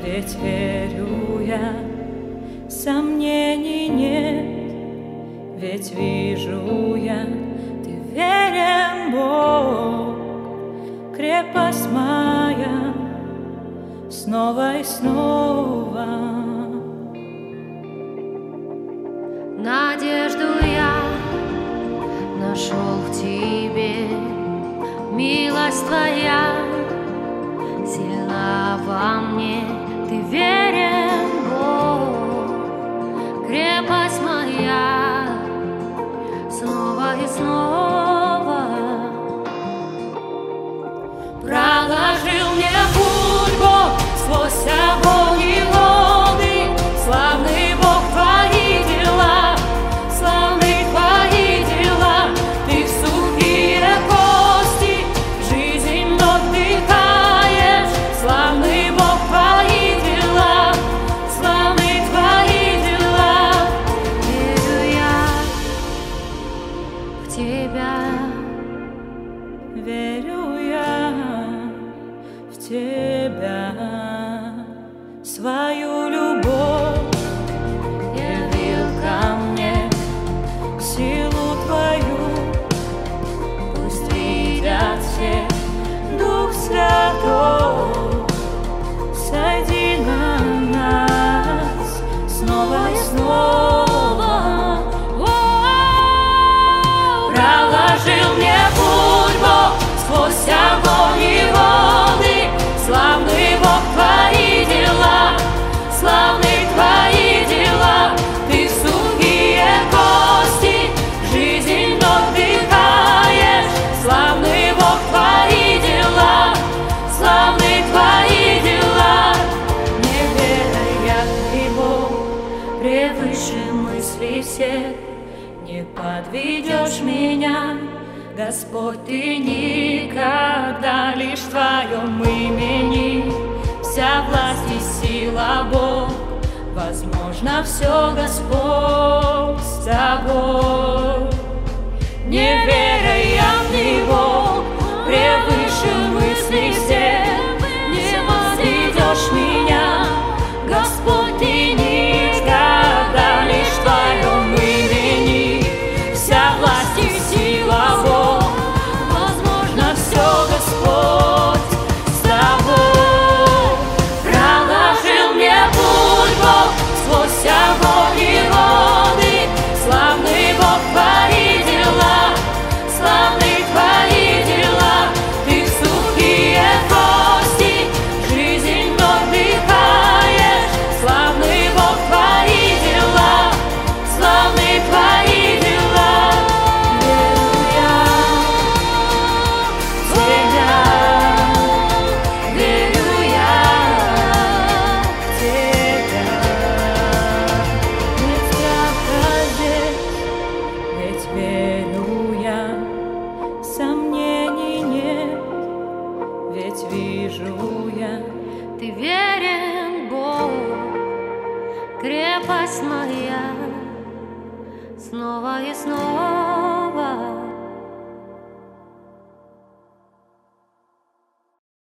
ведь верю я, сомнений нет, ведь вижу я, ты верен, Бог, крепость моя, снова и снова. Надежду я нашел в тебе, милость твоя сильна во мне, ты верен, Бог, крепость моя, снова и снова. Проложил мне путь Бог сквозь огонь и воды, славный Бог, твои дела, славны твои дела. Ты в сухие кости жизнь вдыхаешь, славный Бог, твои дела, славны твои дела. Верю я в тебя, верю я в тебя, свою любовь явил ко мне, силу твою пусть видят все. Дух Святой, сойди на нас снова и снова. Проложил мне путь Бог сквозь огонь и воды, славный Бог, твои дела, славны твои дела. Ты в сухие кости жизнь вдыхаешь, славный Бог, твои дела, славны твои дела. Не веря ты, Бог, превыше мыслей всех, не подведешь меня, Господь, ты никогда, лишь в твоем имени вся власть и сила, Бог, возможно все, Господь, с тобой. Не веря я в Него, превыше мыслей всех, не возведешь меня, Господь, ты никогда, лишь в твоем имени вся власть и сила, Бог, возможно все, Господь, с тобой. Проложил мне путь Бог сквозь огонь и воды, славный Бог, твои дела, славны твои дела. Ты в сухие кости жизнь вдыхаешь, славный Бог, твои дела, славны твои дела. Верю я в тебя, ведь правда здесь, ведь верю я, сомнений нет, ведь вижу я, ты верен, Бог, крепость моя, снова и снова.